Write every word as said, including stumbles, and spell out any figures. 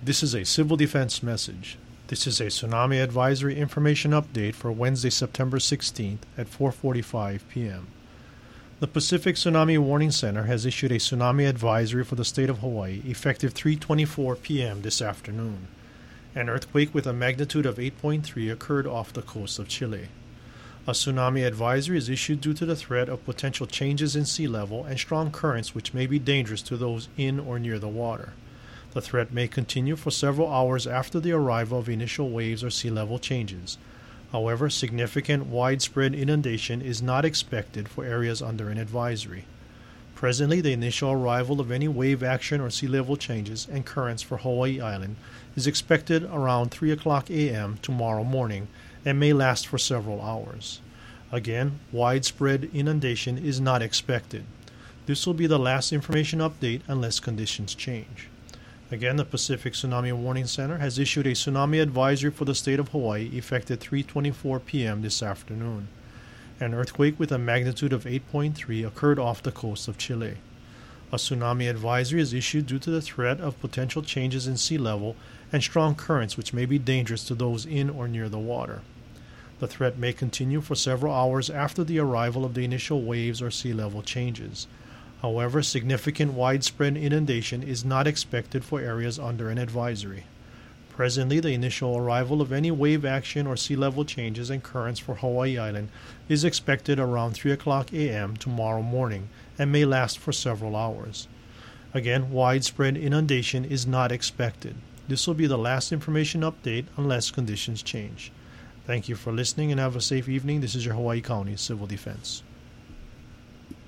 This is a civil defense message. This is a tsunami advisory information update for Wednesday, September sixteenth at four forty-five p.m. The Pacific Tsunami Warning Center has issued a tsunami advisory for the state of Hawaii effective three twenty-four p.m. this afternoon. An earthquake with a magnitude of eight point three occurred off the coast of Chile. A tsunami advisory is issued due to the threat of potential changes in sea level and strong currents which may be dangerous to those in or near the water. The threat may continue for several hours after the arrival of initial waves or sea level changes. However, significant widespread inundation is not expected for areas under an advisory. Presently, the initial arrival of any wave action or sea level changes and currents for Hawaii Island is expected around three o'clock a.m. tomorrow morning and may last for several hours. Again, widespread inundation is not expected. This will be the last information update unless conditions change. Again, the Pacific Tsunami Warning Center has issued a tsunami advisory for the state of Hawaii effective three twenty-four p.m. this afternoon. An earthquake with a magnitude of eight point three occurred off the coast of Chile. A tsunami advisory is issued due to the threat of potential changes in sea level and strong currents which may be dangerous to those in or near the water. The threat may continue for several hours after the arrival of the initial waves or sea level changes. However, significant widespread inundation is not expected for areas under an advisory. Presently, the initial arrival of any wave action or sea level changes and currents for Hawaii Island is expected around three o'clock a.m. tomorrow morning and may last for several hours. Again, widespread inundation is not expected. This will be the last information update unless conditions change. Thank you for listening and have a safe evening. This is your Hawaii County Civil Defense.